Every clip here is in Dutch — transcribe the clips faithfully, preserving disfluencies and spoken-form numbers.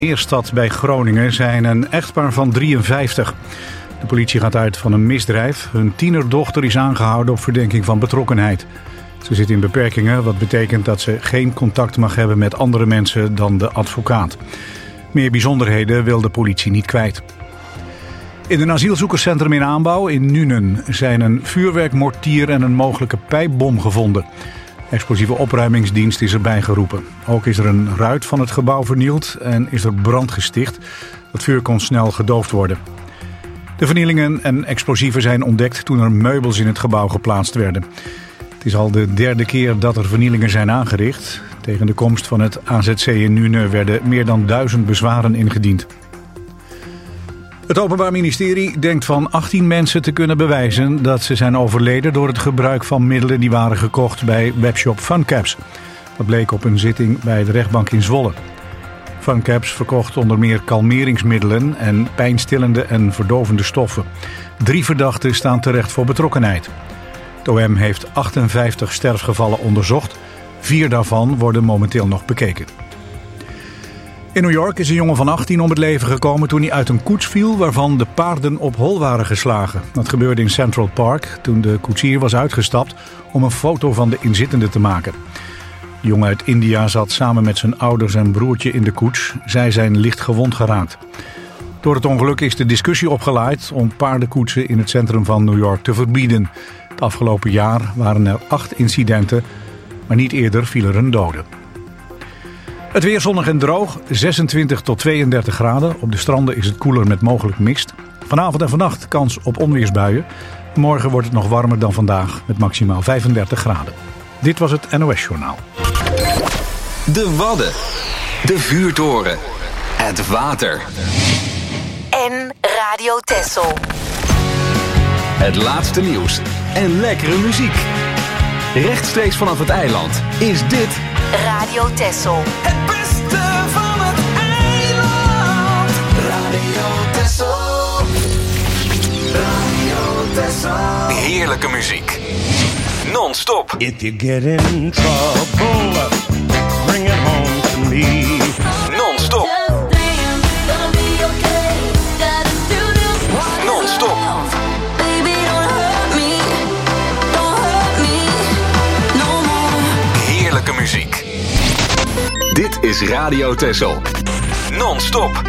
Meerstad bij Groningen zijn een echtpaar van drieënvijftig. De politie gaat uit van een misdrijf. Hun tienerdochter is aangehouden op verdenking van betrokkenheid. Ze zit in beperkingen, wat betekent dat ze geen contact mag hebben met andere mensen dan de advocaat. Meer bijzonderheden wil de politie niet kwijt. In een asielzoekerscentrum in aanbouw in Nuenen zijn een vuurwerkmortier en een mogelijke pijpbom gevonden. Explosieve opruimingsdienst is erbij geroepen. Ook is er een ruit van het gebouw vernield en is er brand gesticht. Het vuur kon snel gedoofd worden. De vernielingen en explosieven zijn ontdekt toen er meubels in het gebouw geplaatst werden. Het is al de derde keer dat er vernielingen zijn aangericht. Tegen de komst van het A Z C in Nuenen werden meer dan duizend bezwaren ingediend. Het Openbaar Ministerie denkt van achttien mensen te kunnen bewijzen dat ze zijn overleden door het gebruik van middelen die waren gekocht bij webshop Funcaps. Dat bleek op een zitting bij de rechtbank in Zwolle. Funcaps verkocht onder meer kalmeringsmiddelen en pijnstillende en verdovende stoffen. Drie verdachten staan terecht voor betrokkenheid. Het O M heeft achtenvijftig sterfgevallen onderzocht. Vier daarvan worden momenteel nog bekeken. In New York is een jongen van achttien om het leven gekomen toen hij uit een koets viel waarvan de paarden op hol waren geslagen. Dat gebeurde in Central Park toen de koetsier was uitgestapt om een foto van de inzittenden te maken. De jongen uit India zat samen met zijn ouders en broertje in de koets. Zij zijn licht gewond geraakt. Door het ongeluk is de discussie opgelaaid om paardenkoetsen in het centrum van New York te verbieden. Het afgelopen jaar waren er acht incidenten, maar niet eerder viel er een dode. Het weer zonnig en droog, zesentwintig tot tweeëndertig graden. Op de stranden is het koeler met mogelijk mist. Vanavond en vannacht kans op onweersbuien. Morgen wordt het nog warmer dan vandaag met maximaal vijfendertig graden. Dit was het N O S-journaal. De Wadden, de vuurtoren, het water. En Radio Texel. Het laatste nieuws en lekkere muziek. Rechtstreeks vanaf het eiland is dit Radio Texel. Het beste van het eiland. Radio Texel. Radio Texel. Heerlijke muziek. Non-stop. If you get in trouble, bring it home to me. Non-stop. Non-stop. Baby, don't hurt me. Don't hurt me. No more. Heerlijke muziek. Dit is Radio Texel. Non-stop.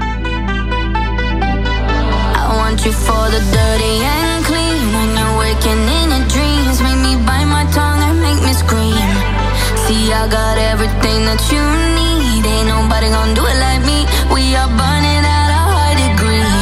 I want you for the dirty and clean. When you're waking in your dreams, make me bite my tongue and make me scream. See, I got everything that you need. Ain't nobody gonna do it like me. We are burning at a high degree.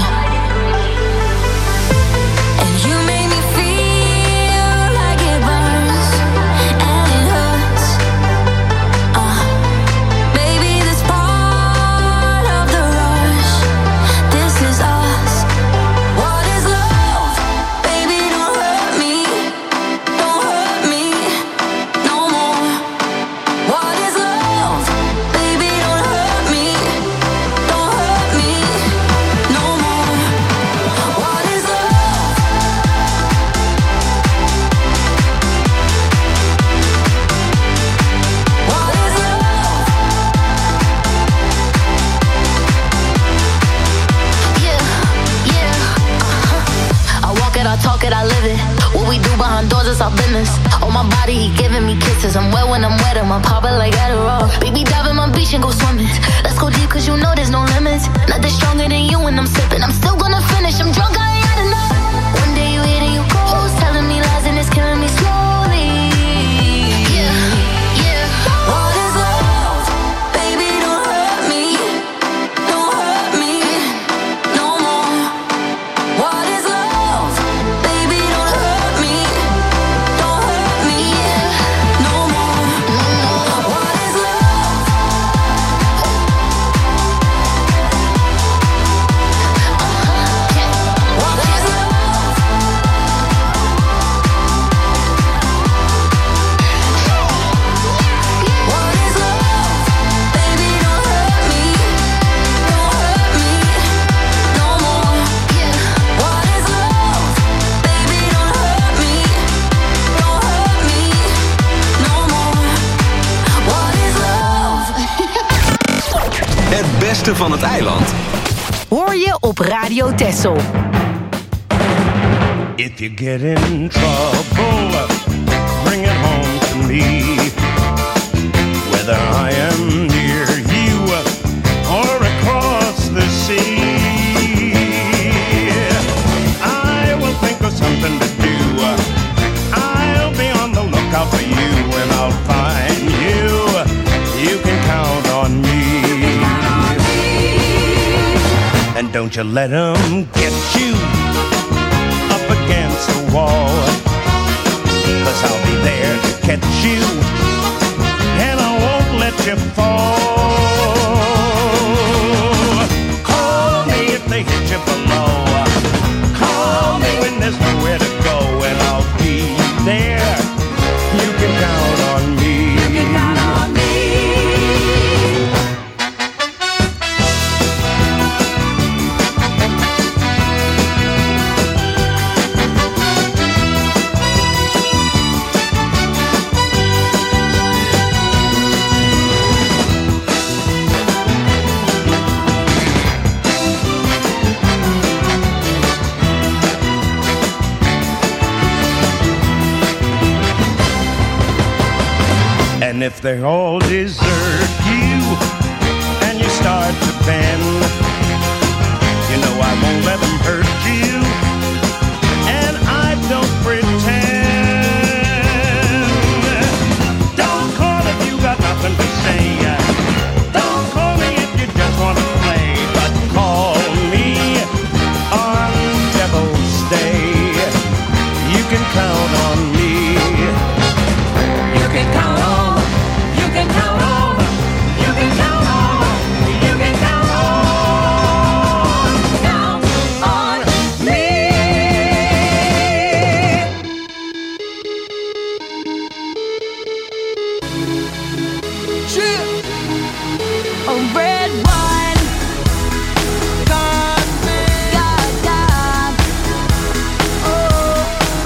And you make me feel like it burns and it hurts. Uh, baby, this part of the rush. This is us. What is love? Baby, don't hurt me. Don't hurt me no more. What is love? Baby, don't hurt me. Don't hurt me no more. What is love? What is love? Yeah, yeah, uh-huh. I walk it, I talk it, I live it. What we do behind doors is our business. On my body, he giving me kisses. I'm wet when I'm wet, I'm popping like Adderall. Baby, dive in my beach and go swimming. Let's go deep, cause you know there's no limits. Nothing stronger than you when I'm sipping. I'm still gonna finish, I'm drunk, I ain't had enough. One day you hit and you close, telling me lies and it's killing me slowly. Yeah, yeah. What is love? Baby, don't hurt me. Don't hurt me no more. What is love? Baby, don't hurt me. Don't hurt me no more. What is love? Uh-huh. beste van het eiland. Hoor je op Radio Texel. If you get in trouble, bring it home to me. Whether I am near you or across the sea, I will think of something to do. I'll be on the lookout for you and I'll find you. You can count on me. And don't you let 'em get you up against the wall, 'cause I'll be there to catch you and I won't let you fall. Call me if they hit you below. Call me when there's nowhere to go and I'll be there. You can count on me. You can count on me. And if they all desert you and you start to bend, you know I won't let them hurt you, and I don't pretend. Don't call if you got nothing to say. Don't call me if you just want to play, but call me on Devil's Day. You can count on me. You can count on. You can count on, you can count on, you can count on, count on me. Oh, red wine, God, God, God. Oh,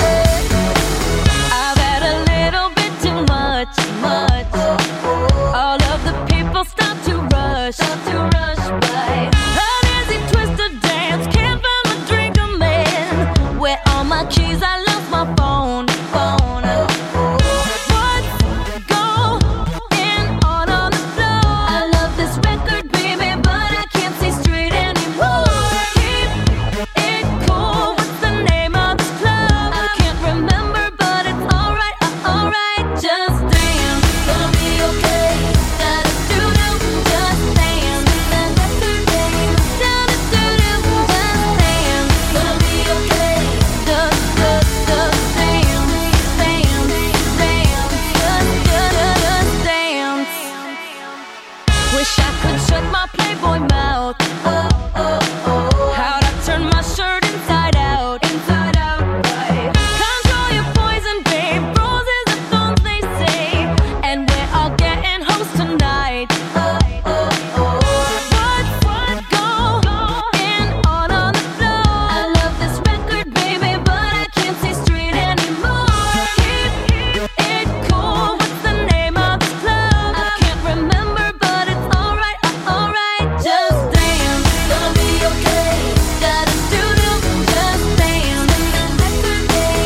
I've had a little bit too much, much. All of the people start to rush, start to rush by. An easy twisted dance, can't find my drink, I'm in. Where are my keys? I lost my phone, phone. What's going on on the floor? I love this record, baby, but I can't see straight anymore. Keep it cool, what's the name of this club? I can't remember, but it's alright, uh, alright. Just dance, gonna be okay. Da-da-doo-doo, just dance. Da-da-doo-doo, da-da-doo-doo, just dance. Gonna be okay. Da-da-da-da, dance, dance, dance. Da-da-da-da, dance. Wish I could shut my Playboy mouth. Oh, oh, oh. How'd I turn my shirt inside out? Inside out, right. Control your poison, babe. Roses are thorns, they say. And we're all getting hoes tonight. Oh, oh, oh. What's, what's going on on the floor? I love this record, baby, but I can't see straight anymore. Keep it cool. What's the name of this club? I can't remember, but it's alright, uh, alright. Just dance, gonna be okay. Da-da-doo-doo, just dance. Da-da-doo-doo,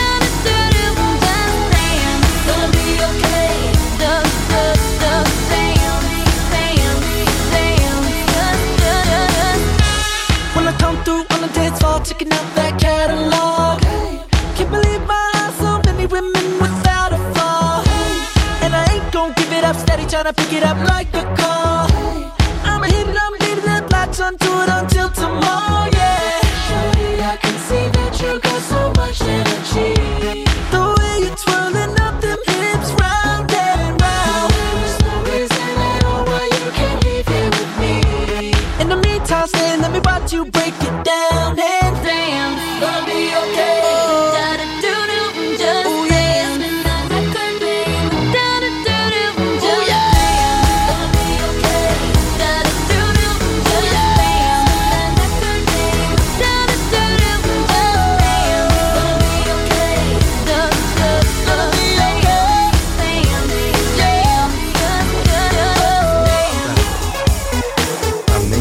just dance. Gonna be okay. Da-da-da, dance, dance, dance. Da-da-da. When I come through on the dance floor, checking out that catalog. Can't believe my eyes, so many women without a flaw. And I ain't gon' give it up, steady tryna pick it up like a call. I'ma hit it, I'm leaving that latch onto it until tomorrow, yeah. Shorty, I can see that you got so much energy. The way you're twirling up them hips round and round. There's no reason at all why you can't leave here with me. In the meantime, stay, let me watch you break it down and dance. Gonna be okay. Da-da-doo-doo, just Oh, yeah. dance. Record, baby. Da-da-doo-doo, just yeah. dance. Gonna be okay. Da-da-doo-doo, just dance. Record, baby. Da-da-doo-doo, just dance. Gonna be okay. Da-da-da, dance, dance, dance.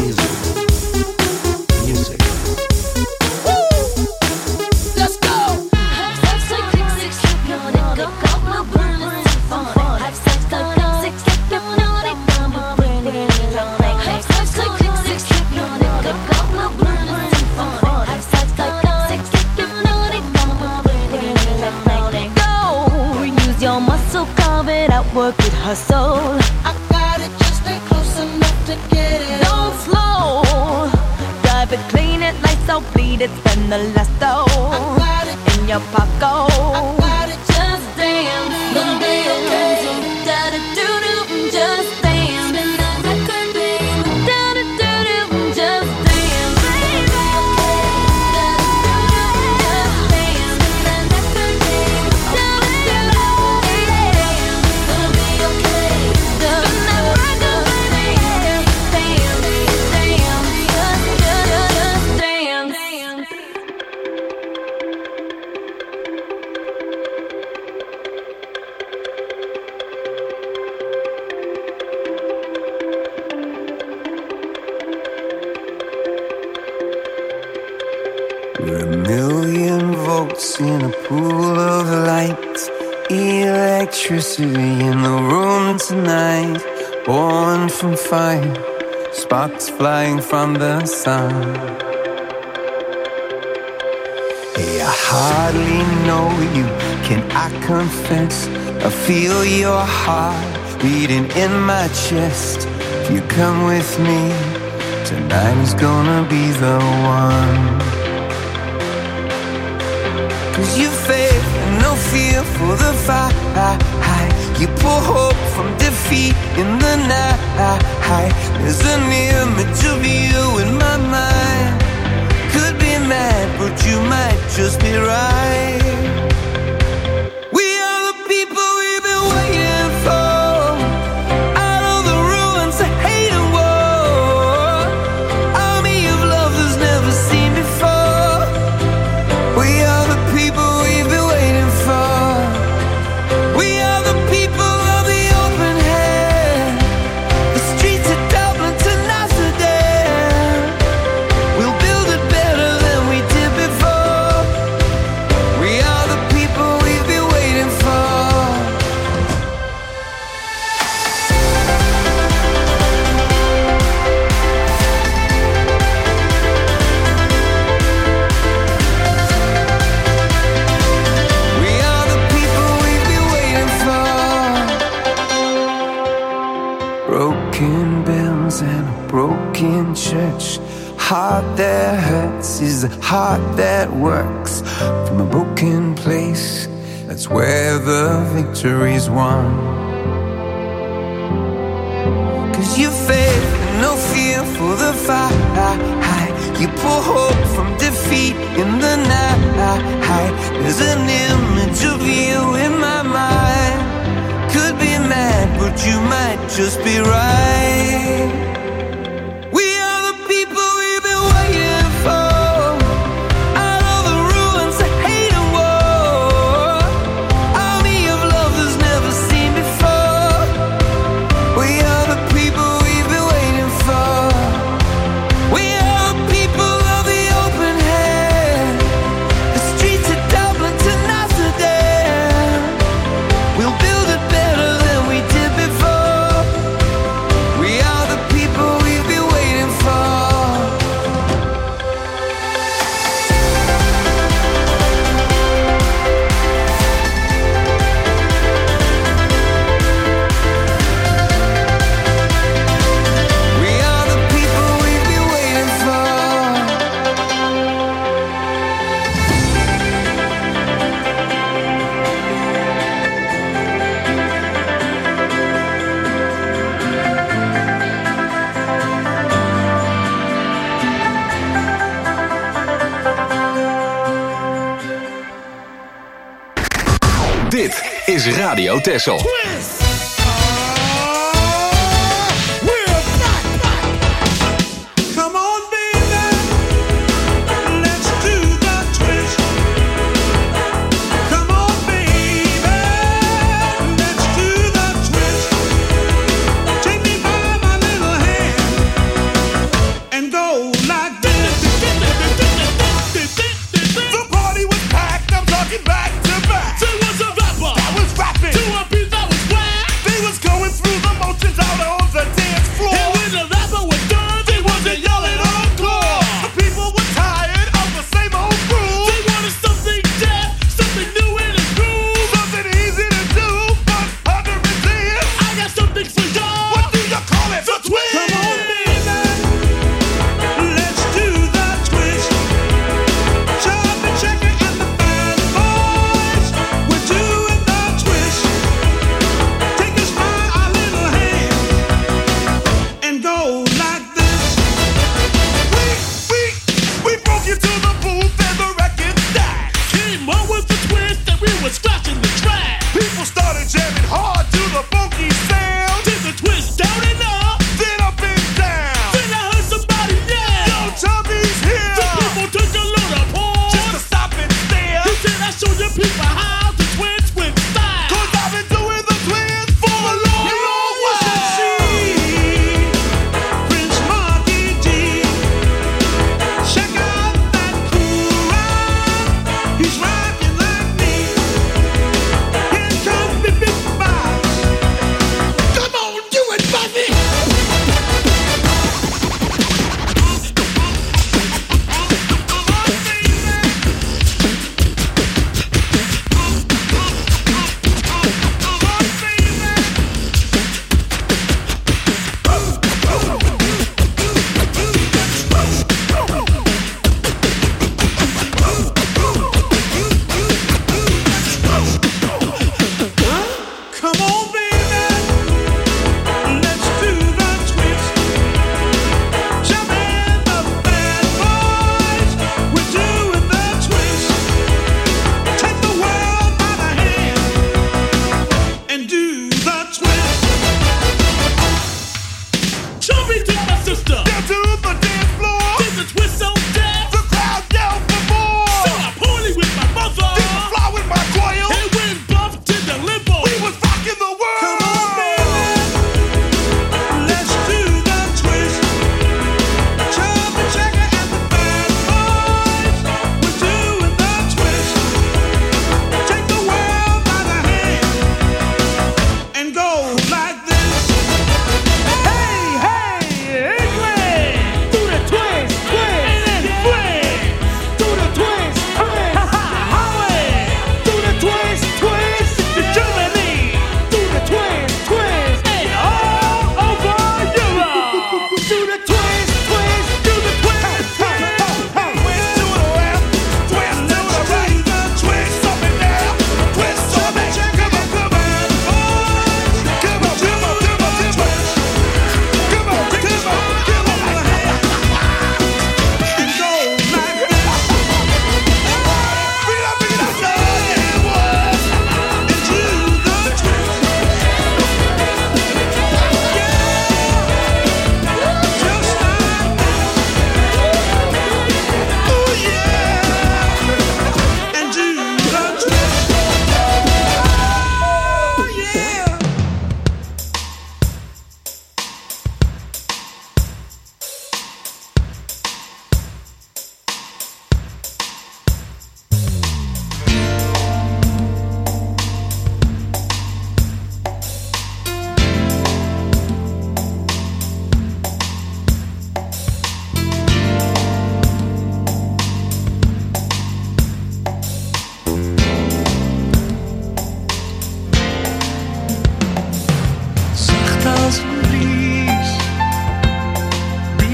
work it, hustle. I got it, just stay close enough to get it. Don't slow. Drive it, clean it, lights out, bleed it, spend the last dough. I got it in your pocket. I got it, just dance. gonna be okay. Da da do do, just dance. Spin that record, babe. Da da do do, just dance. Baby, da da do do, just dance. Spin that record, babe. Da da do do, dance. Gonna be okay. Spin that record, babe. Dance, dance, just, just dance. We're a million volts in a pool of light. Electricity in the room tonight. Born from fire, sparks flying from the sun. Hey, I hardly know you, can I confess? I feel your heart beating in my chest. If you come with me, tonight is gonna be the one. Cause you faith and no fear for the fight. You pull hope from defeat in the night. There's an image of you in my mind. Could be mad, but you might just be right. We are the people we've been waiting for. Out of the ruins of hate and war. Army of love that's never seen before. We are the people we've been waiting for. We are the people of the open hand. The streets of Dublin to Amsterdam. We'll build it better than we did before. We are the people we've been waiting for. We are the people we've been waiting for. Broken bells and a broken church. Heart that hurts is a heart that works. From a broken place, that's where the victory's won. Cause you faith and no fear for the fight. You pull hope from defeat in the night. There's an image of you in my mind. Could be mad, but you might just be right. We are the people we've been waiting for. Out of the ruins of hate and war. Army of love that's never seen before. We are the people we've been waiting for. We are the people of the open hand. The streets of Dublin to Amsterdam. We'll build it better than we did before. We are the people we've been waiting for. We are the people we've been waiting for. Dit is Radio Texel. Come on, baby, let's do the twist. Come on, baby, let's do the twist. Take me by my little hand and go like this. The party was packed, I'm talking back to back. There was a rapper that was rapping to a beat that was whack.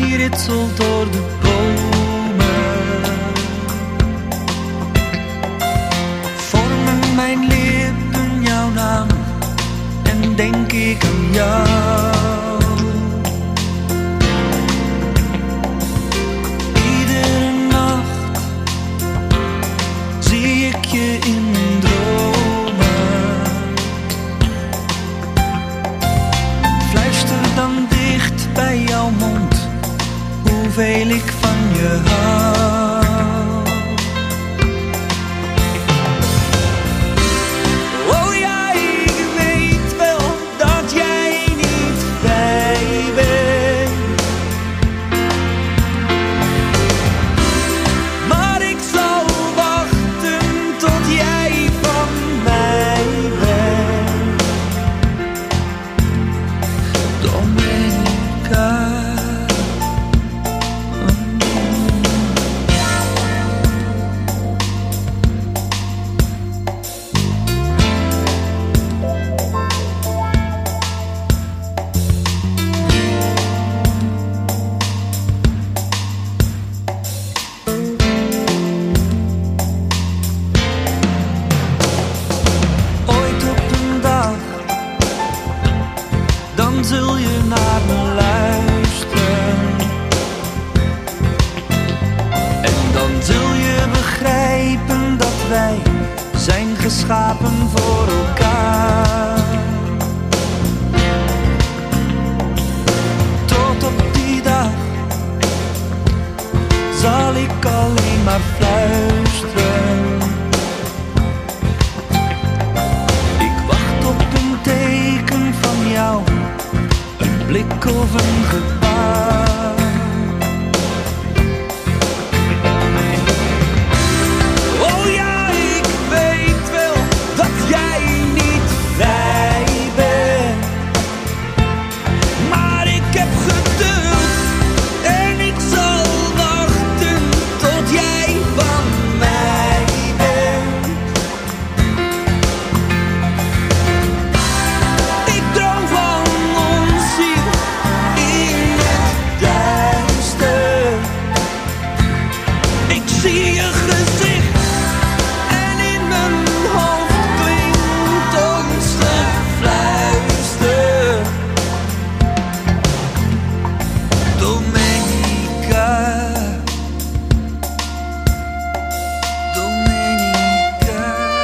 die ritselt door de bomen. Vormen mijn lippen jouw naam en denk ik aan jou. Iedere nacht zie ik je in dromen. Fluister dan dicht bij jouw mond hoeveel ik van je hou. Oh ja, ik weet wel dat jij niet bij bent, maar ik zal wachten tot jij van mij bent. Domenica. Ooit op een dag, dan zul je naar me luisteren. En dan zul je begrijpen dat wij zijn geschapen voor elkaar. Tot op die dag zal ik alleen maar fluisteren. Ik wacht op een teken van jou, een blik of een gebaar. Oh ja, ik weet wel dat jij niet vrij bent, maar ik heb geduld en ik zal wachten tot jij van mij bent. Ik droom van ons hier in het duister. Ik zie je gezicht en in mijn hoofd klinkt ons gefluister. Domenica, Domenica.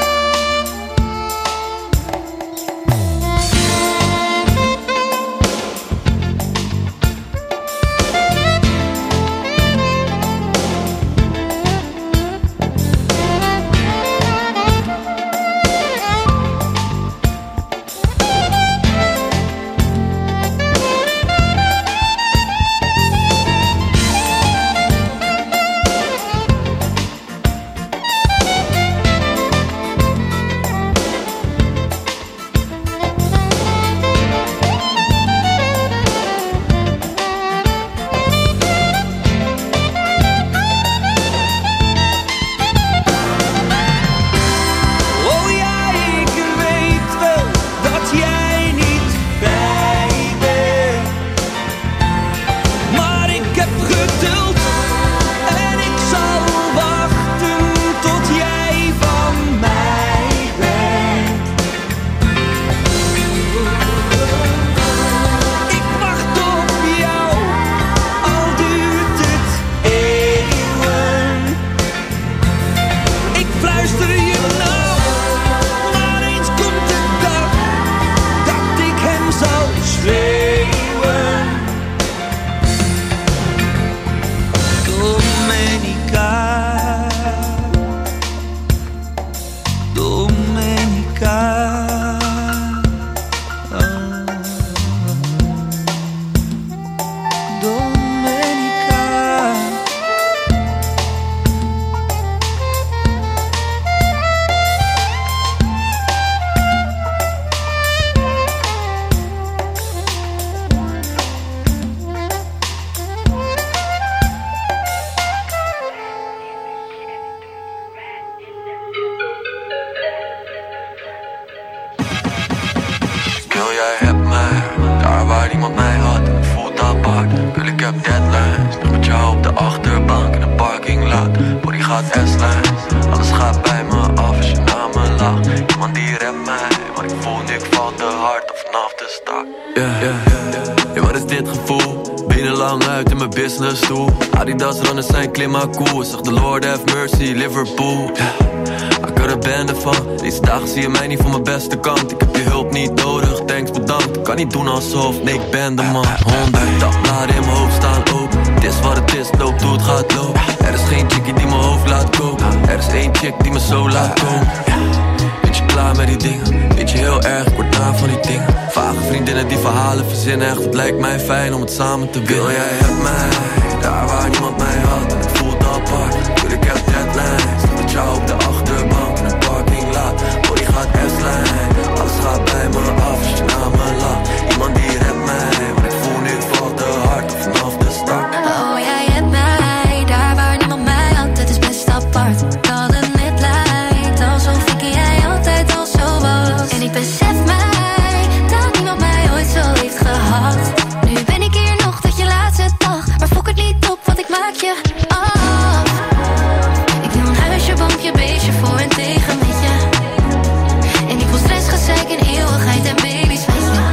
Oh ja, ik weet wel dat jij niet vrij bent, maar ik heb geduld en ik zal wachten tot jij van mij bent. Ik wacht op jou, al duurt het eeuwen. Ik fluister je nou, maar eens komt de dag dat ik hem zal schreeuwen. Domenica, Domenica. Oh. Domenica. Wil jij hebt mij, daar waar niemand mij had, voelt apart. Wil ik heb deadlines. Nog met jou op de achterbank in een parking lot. Body gaat S-lines, alles gaat bij me af als je naar me lacht. Iemand die rept mij, maar ik voel nu ik val te hard of vanaf de start. Yeah, yeah, yeah. Hey, wat is dit gevoel? Benen lang uit in mijn business stoel. Adidas runners zijn klimaakoe. Zeg de Lord have mercy, Liverpool. Yeah. Ik had er bende van. Deze dagen zie je mij niet van mijn beste kant. Ik heb je hulp niet nodig, thanks bedankt. Ik kan niet doen alsof, nee ik ben de man. Honderd dagbladen in mijn hoofd staan open. Het is wat het is, loopt hoe het gaat lopen. Er is geen chickie die mijn hoofd laat koken. Er is één chick die me zo laat komen. Beetje klaar met die dingen, beetje heel erg, ik word na van die dingen. Vage vriendinnen die verhalen verzinnen, echt het lijkt mij fijn om het samen te willen. Jij hebt mij, daar waar niemand mij had en het voelt apart. Tuurlijk heb deadlines, met jou op de achterbank in een parking lot. Body gaat S-lijn, alles gaat bij me af als je naar me lacht. Iemand die redt mij, maar ik voel nu het valt te hard vanaf de start. Oh jij hebt mij, daar waar niemand mij had, het is best apart. Dat het net lijkt, alsof ik en jij altijd al zo was. En ik besef mij, dat niemand mij ooit zo heeft gehad. Nu ben ik hier nog tot je laatste dag, maar fok het niet op, want ik maak je af. Ik wil een huisje, boompje, beestje voor en tegen met je. En ik wil stress, gezeik en eeuwigheid en baby's, weet je.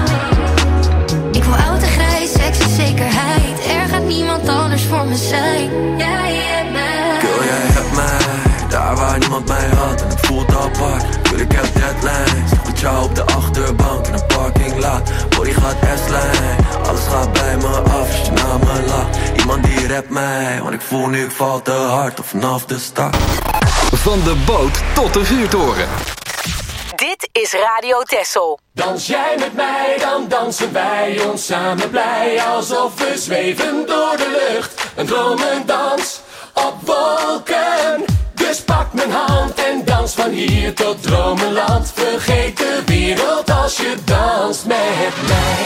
Ik wil oud en grijs, seks en zekerheid. Er gaat niemand anders voor me zijn. Jij hebt mij. Girl, jij hebt mij, daar waar niemand mij had en het voelt apart. Tuurlijk heb deadlines, met jou op de achterbank in een parking lot. Body gaat S-lijn, alles gaat bij me af als je naar me lacht. Iemand die rept mij, want ik voel nu ik val te hard of vanaf de start. Van de boot tot de vuurtoren. Dit is Radio Texel. Dans jij met mij, dan dansen wij ons samen blij. Alsof we zweven door de lucht. Een dromendans op wolken. Dus pak mijn hand en dans van hier tot dromenland. Vergeet de wereld als je danst met mij.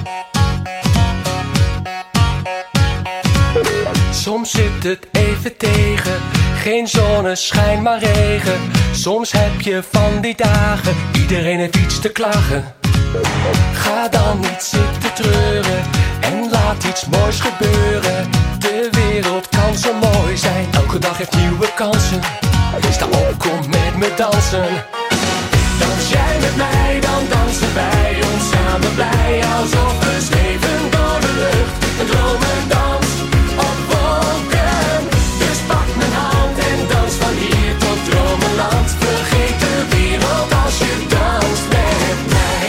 Soms zit het even tegen, geen zonneschijn maar regen. Soms heb je van die dagen, iedereen heeft iets te klagen. Ga dan niet zitten treuren en laat iets moois gebeuren. De wereld kan zo mooi zijn, elke dag heeft nieuwe kansen. Sta op, kom met me dansen. Dans jij met mij, dan dansen wij ons samen blij. Alsof we zweven door de lucht, een dromendans op wolken. Dus pak mijn hand en dans van hier tot dromenland. Vergeet de wereld als je danst met mij.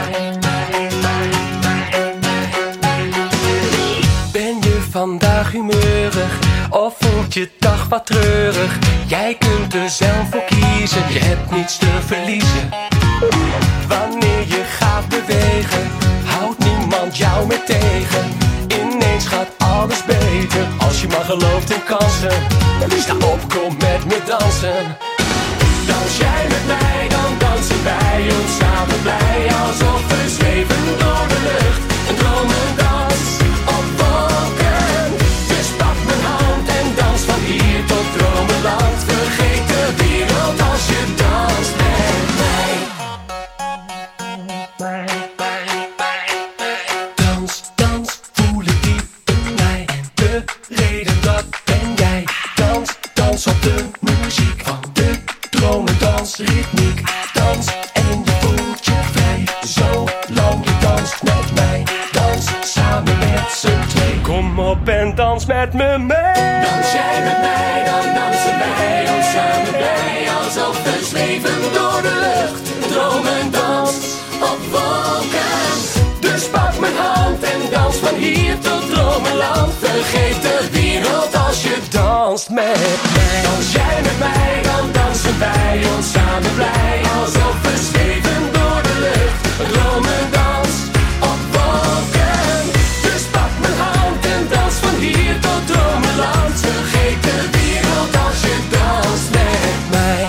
Ben je vandaag humeurig of voelt je dag wat treurig? Jij kunt er zelf voor kiezen, je hebt niets te verliezen. Wanneer je gaat bewegen, houdt niemand jou meer tegen. Ineens gaat alles beter, als je maar gelooft in kansen. Sta op, kom met me dansen. Dans jij met mij, dan dansen wij ons samen blij. Alsof we zweven door de lucht, een dromendans op wolken. Dus pak mijn hand en dans van hier tot dromenland. Vergeet de wereld als je danst met mij. Dans, dans, voel ik diep in mij. De reden dat ben jij. Dans, dans op de muziek van de dromendansritmiek. Dans en je voelt je vrij. Zolang je danst met mij. Dans samen met z'n twee. Kom op en dans met me mee. Dans jij met mij, dan dansen wij ons samen blij. Alsof we zweven door de lucht. Dromendans op wolken. Dus pak mijn hand en dans van hier tot dromenland. Vergeet de wereld als je danst met mij. Dans jij met mij, dan dansen wij ons samen blij. Alsof we zweven door de lucht. Een dromendans op wolken. Dus pak mijn hand en dans van hier tot dromenland. Vergeet de wereld als je danst met mij.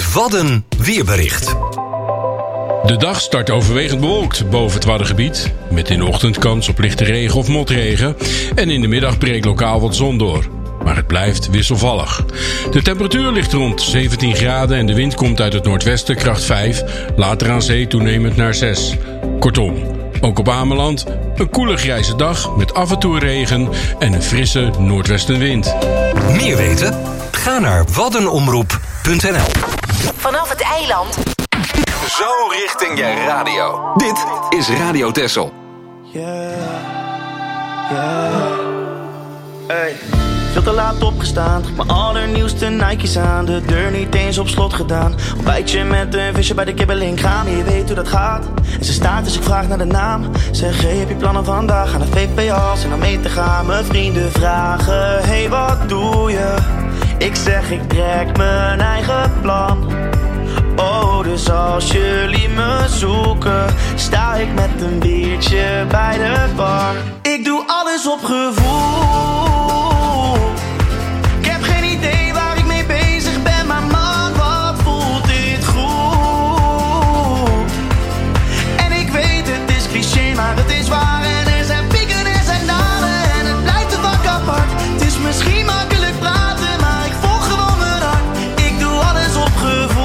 Het Wadden Weerbericht. De dag start overwegend bewolkt boven het Waddengebied, met in de ochtend kans op lichte regen of motregen en in de middag breekt lokaal wat zon door. Maar het blijft wisselvallig. De temperatuur ligt rond zeventien graden en de wind komt uit het noordwesten kracht vijf, later aan zee toenemend naar zes. Kortom, ook op Ameland een koele grijze dag met af en toe regen en een frisse noordwestenwind. Meer weten? Ga naar waddenomroep punt n l. Vanaf het eiland. Zo richting je radio. Dit is Radio Texel. Yeah, yeah. Hey, veel te laat opgestaan. Trek mijn allernieuwste Nike's aan. De deur niet eens op slot gedaan. Ontbijtje met een visje bij de kibbeling gaan. Je weet hoe dat gaat. En ze staat dus ik vraag naar de naam. Zeg, hey, heb je plannen vandaag? Aan de V P als en om mee te gaan. Mijn vrienden vragen, hey, wat doe je? Ik zeg, ik trek mijn eigen plan. Oh, dus als jullie me zoeken, sta ik met een biertje bij de bar. Ik doe alles op gevoel. Ik heb geen idee waar ik mee bezig ben, maar man, wat voelt dit goed. En ik weet, het is cliché, maar het is waar. En er zijn pieken en er zijn dalen en het blijft een vak apart. Het is misschien makkelijk praten, maar ik volg gewoon mijn hart. Ik doe alles op gevoel.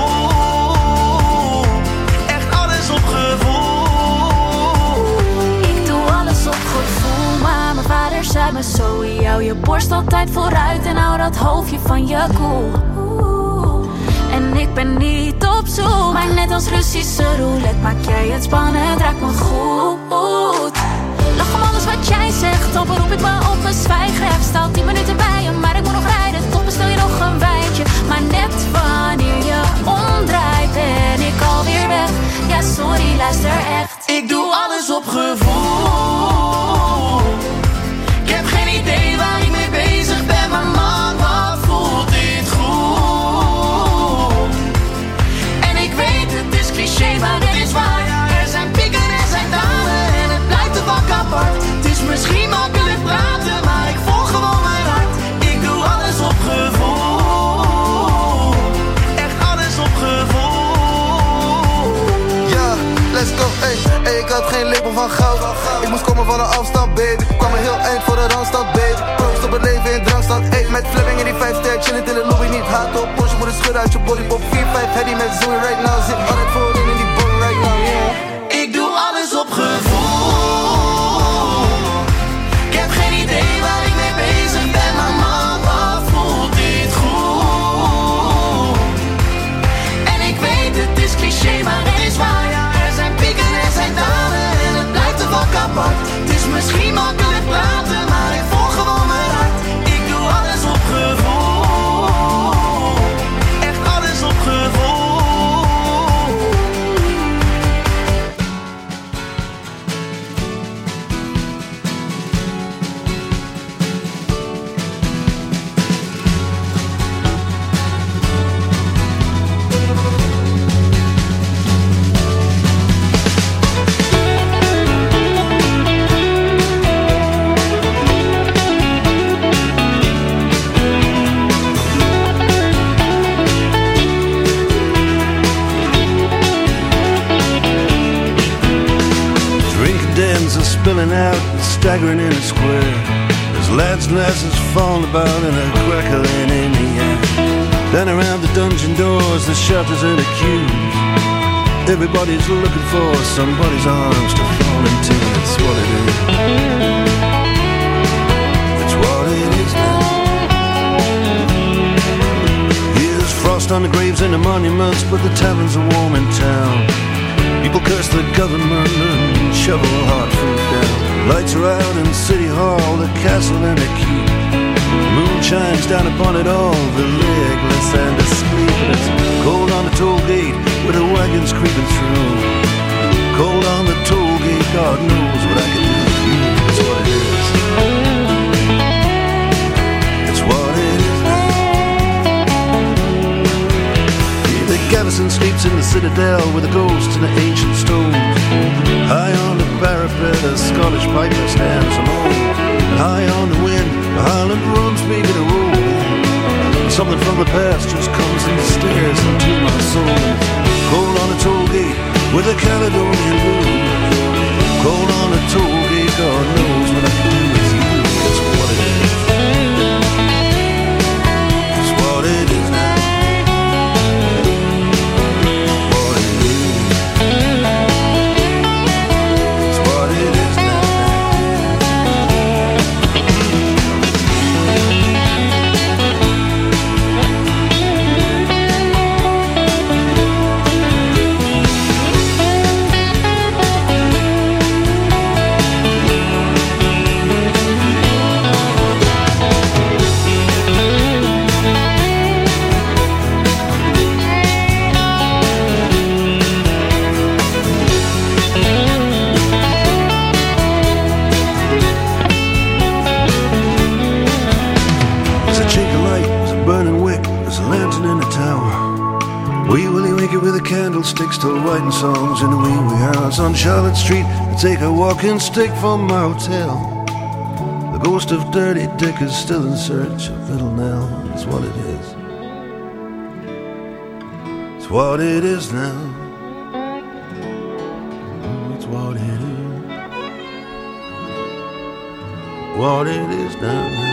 Zei me zo, jou je borst altijd vooruit en hou dat hoofdje van je koel. Cool. En ik ben niet op zoek, maar net als Russische roulette maak jij het spannend, raakt me goed. Lach om alles wat jij zegt, dan beroep ik me op mijn zwijgen. Sta al tien minuten bij je, maar ik moet nog rijden. Toch bestel je nog een wijntje, maar net wanneer je omdraait ben ik alweer weg. Ja sorry, luister echt. Ik doe alles op gevoel. Ik heb geen idee waar ik mee bezig ben, maar man, wat voelt dit goed. En ik weet, het is cliché, maar het is waar. Er zijn pieken en er zijn dalen en het blijft een vak apart. Het is misschien makkelijk praten, maar ik volg gewoon mijn hart. Ik doe alles op gevoel. Echt alles op gevoel. Ja, let's go, ey, ey, ik had geen label van goud. Ik moest komen van een afstand, baby. Kwam een heel eind voor de randstad, baby. Proost op het leven in drankstad, ey. Met Fleming in die vijf ster, chillend in de lobby, niet hard op. Porsche moet het schudden uit je body, pop vier vijf heady met Zoe right now. Zit altijd voorin in die bong right now, yeah. Ik doe alles op gevoel. Ik heb geen idee waar ik mee bezig ben, maar man, wat voelt dit goed. En ik weet, het is cliché, maar het is waar. Er zijn pieken en er zijn dalen en het blijft een vak apart. Het is misschien makkelijk praten, maar ik volg gewoon mijn hart. Ik doe alles op gevoel. Echt alles op gevoel. Spilling out and staggering in a square. There's lads and lasses falling about and a crackling in the air. Then around the dungeon doors, the shutters and the queues. Everybody's looking for somebody's arms to fall into. That's what it is. That's what it is now. Here's frost on the graves and the monuments, but the taverns are warm in town. People curse the government and shovel hard food down. Lights are out in City Hall, the castle and the keep. The moon shines down upon it all, the legless and the sleep. And it's cold on the toll gate with the wagons creeping through. Cold on the toll gate, God knows what I can do with you. That's what it is. It's what it is now. The garrison sleeps in the citadel with the ghosts and the ancient stones. High on the parapet, a Scottish piper stands alone. High on the wind, the Highland drums begin to roll. something from the past just comes and stares into my soul. Cold on a toll gate with a Caledonian blue. Cold on a toll gate, God knows what I can do with you. It's what it is. It's what it is now. What it is. It's what it is now. With the candlesticks still writing songs in the wee wee house on Charlotte Street. I take a walking stick from my hotel. The ghost of Dirty Dick is still in search of Little Nell. It's what it is. It's what it is now. It's what it is. What it is now.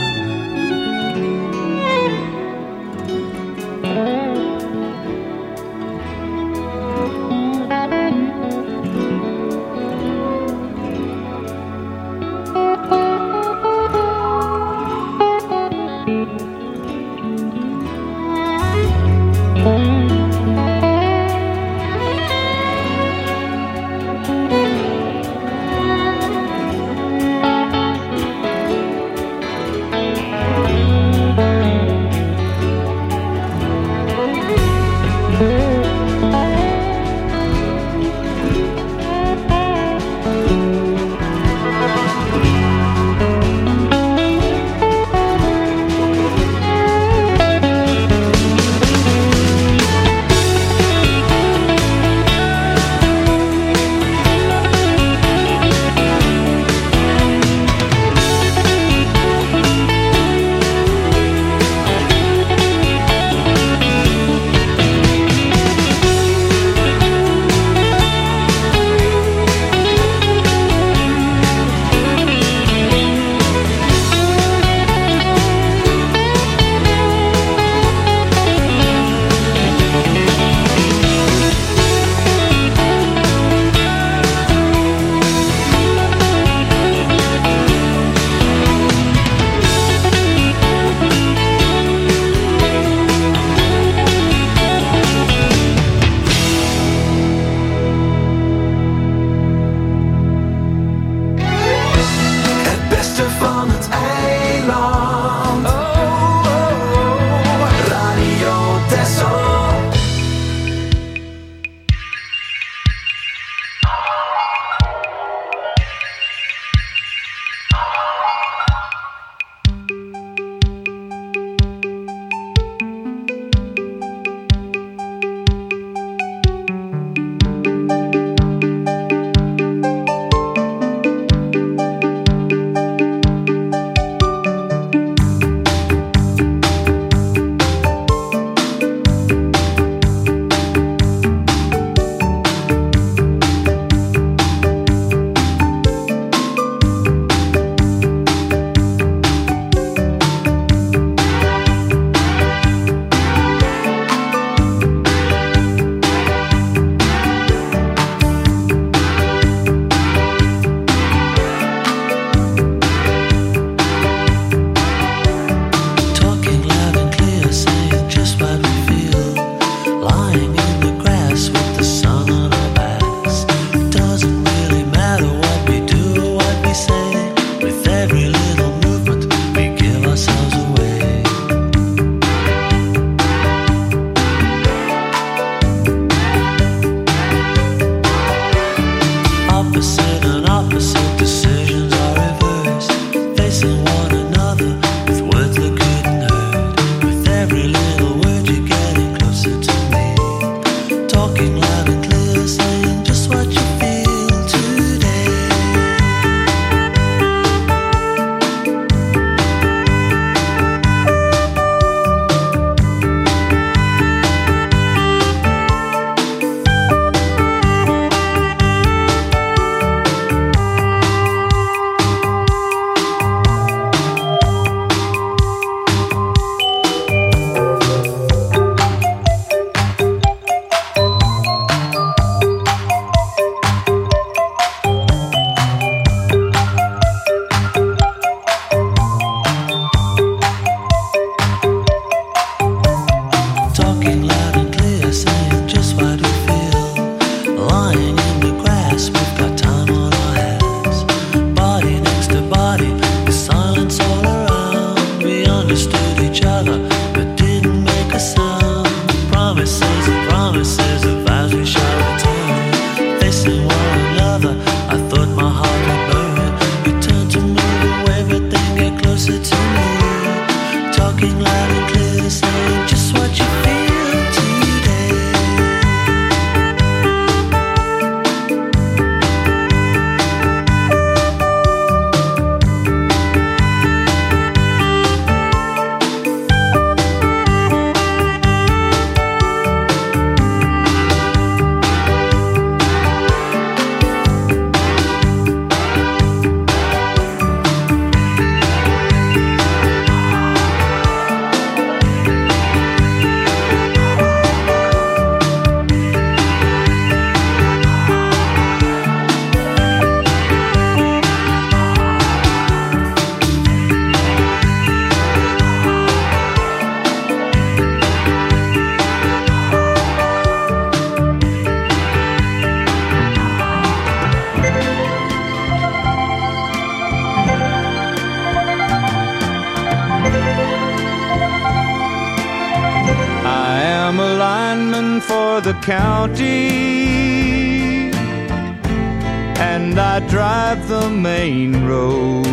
for the county, and I drive the main road,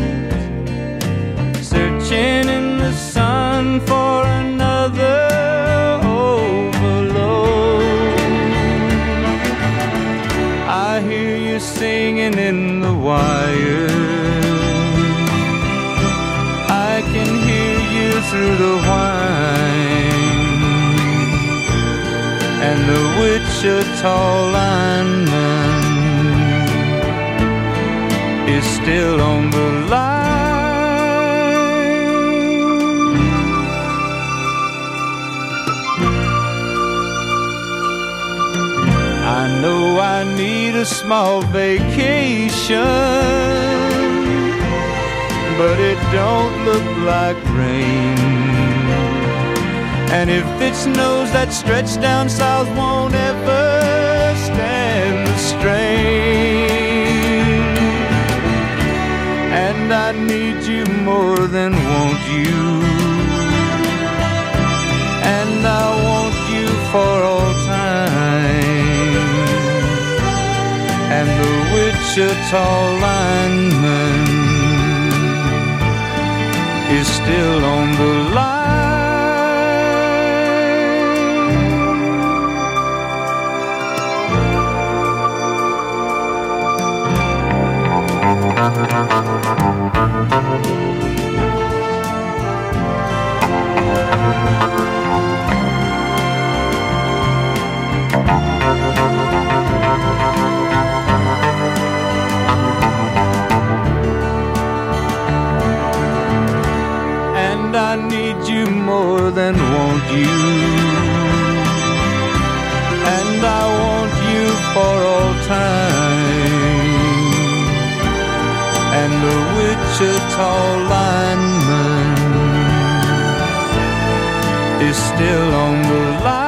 searching in the sun for another overload. I hear you singing in the wire, I can hear you through the whine, and the Wichita lineman is still on the line. I know I need a small vacation, but it don't look like rain. And if it snows, that stretch down south won't ever stand the strain. And I need you more than want you, and I want you for all time. And the Wichita lineman is still on the line. And I need you more than want you, and I want you for all time. And the Wichita lineman is still on the line.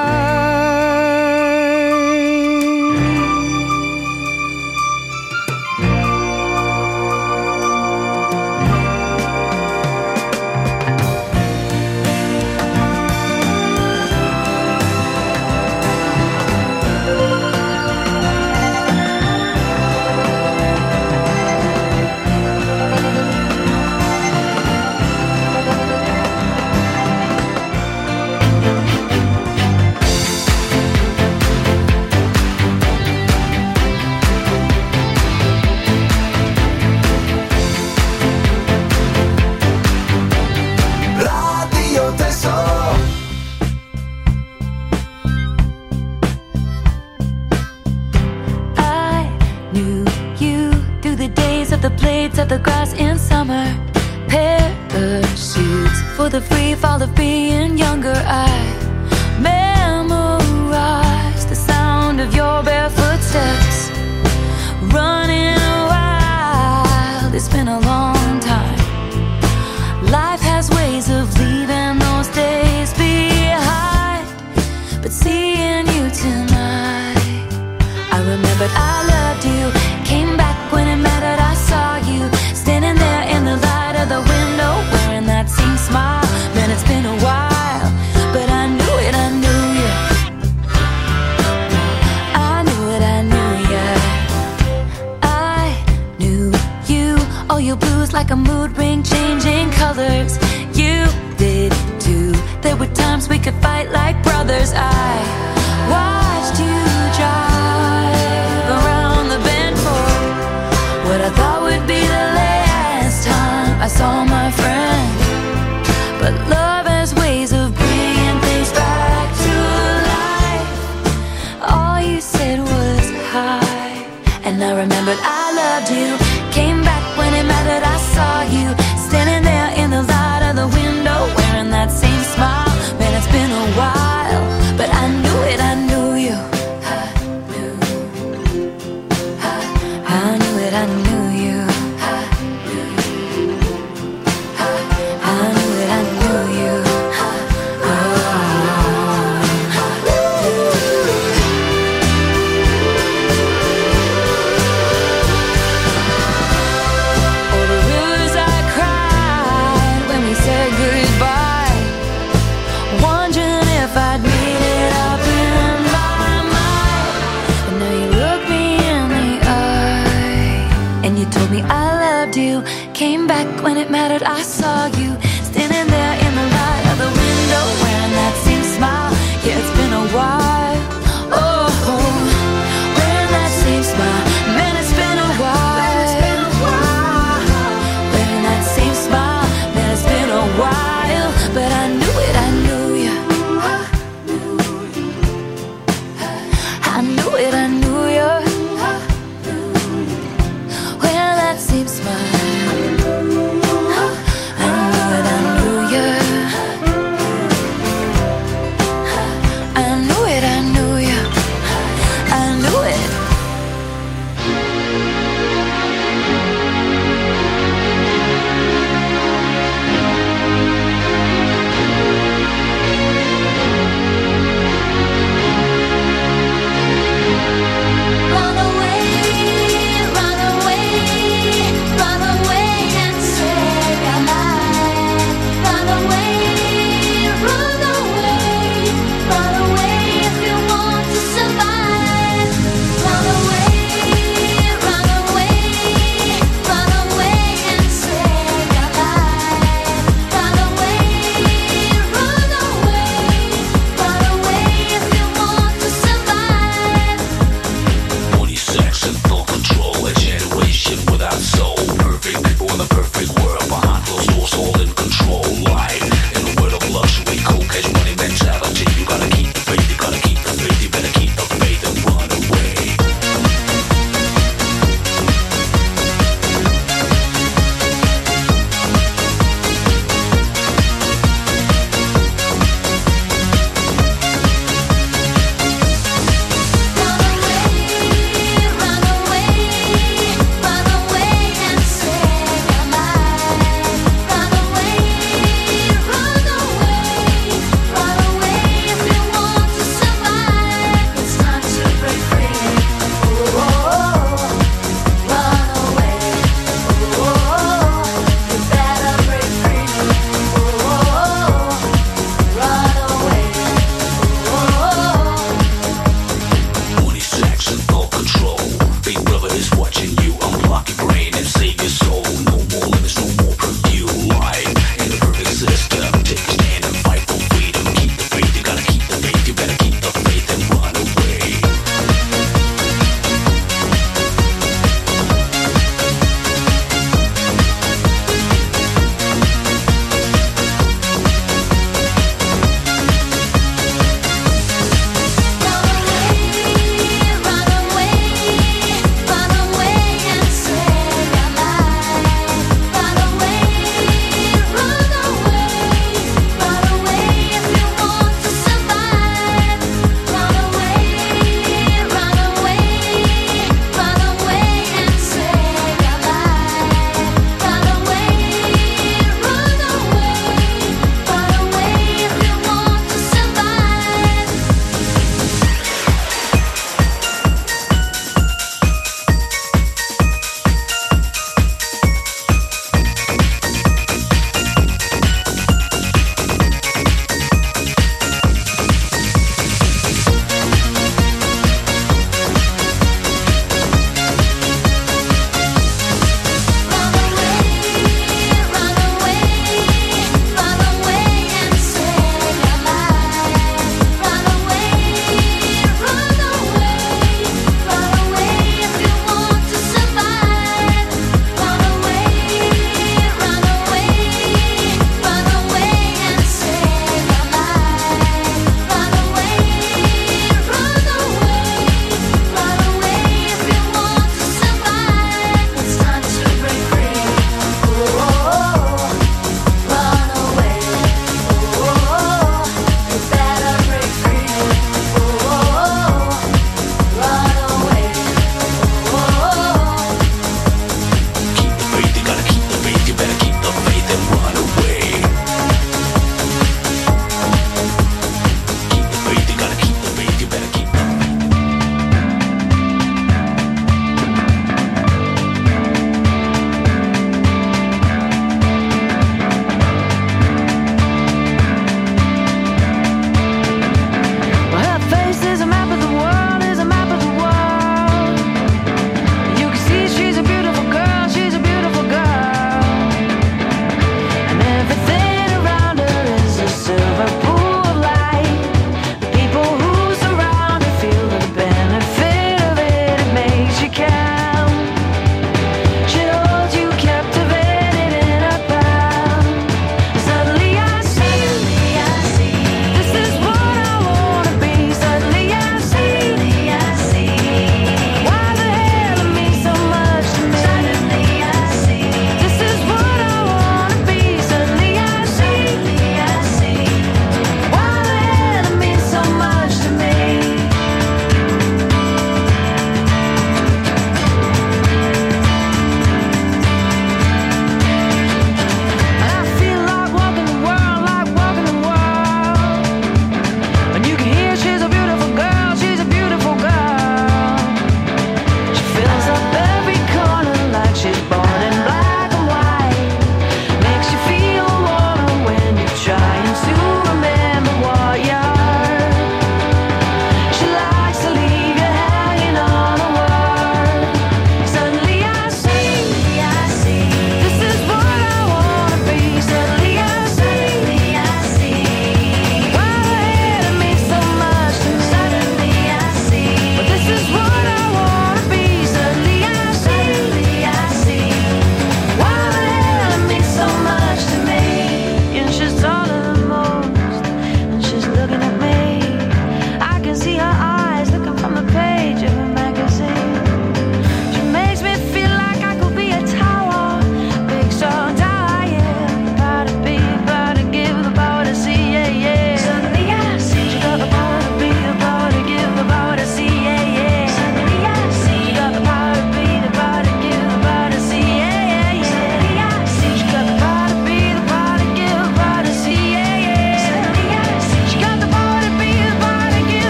Of the grass in summer, parachutes for the free fall of being younger. I memorized the sound of your barefoot steps, running wild. It's been a long time. Life has ways of leaving those days behind, but seeing you tonight, I remembered I loved you. Came back when it mattered. I saw you standing there in the light of the window, wearing that same smile. Man, it's been a while, but I knew it, I knew you. I knew it, I knew you. I knew you. Oh, your blues like a mood ring, changing colors. You did too. There were times we could fight like brothers. I watched you drive around the bend for what I thought would be the last time I saw my friend. But love has ways of bringing things back to life. All you said was hi, and I remembered I loved you. Came back when it mattered. I saw you standing there in the light of the window, wearing that same smile. Man, it's been a while, but I knew it, I knew it. deal. Came back when it mattered, I saw you standing there in the light of the window, wearing that same smile. Yeah, it's been a while. Oh, wearing that same smile. Man, it's been a while. Wearing that same smile. Man, it's been a while. But I knew it, I knew you. I knew it, I knew you. Wearing that same smile.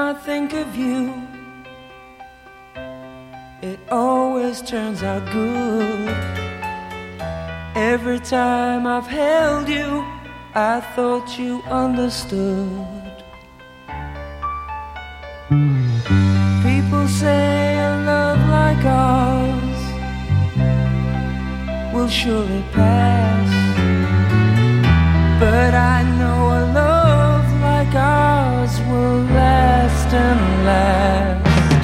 I think of you, it always turns out good. Every time I've held you, I thought you understood. People say a love like ours will surely pass, but I know a love like ours will last and last.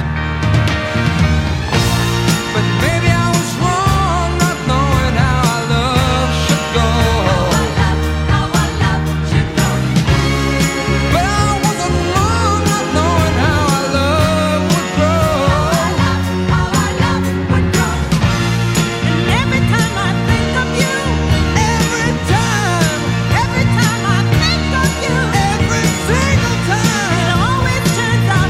But maybe I was wrong not knowing how our love should go. How our love should go. But I wasn't wrong not knowing how our love would grow. How our love would grow. And every time I think of you, every time, every time I think of you, every single time, it always turns out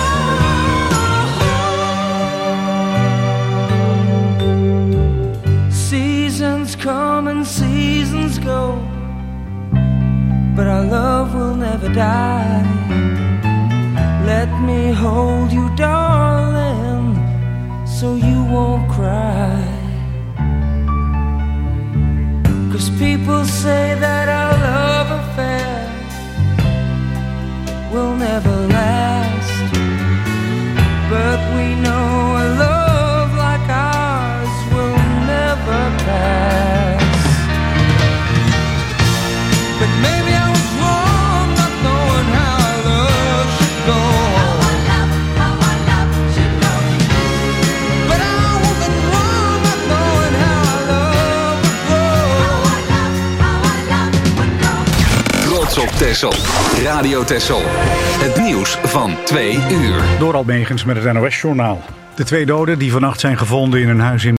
good. Seasons come and seasons go, but our love will never die. Let me hold you, darling, so you won't cry. 'Cause people say that our love affair will never last, but we know a love like ours will never pass. But maybe I was wrong not knowing how our love should go. How our love, how our love should go. But I wasn't wrong not knowing how our love would grow. How our love, how our love would grow. Trots op Texel. Radio Texel. Het nieuws van twee uur. Door Almegens met het N O S-journaal. De twee doden die vannacht zijn gevonden in een huis in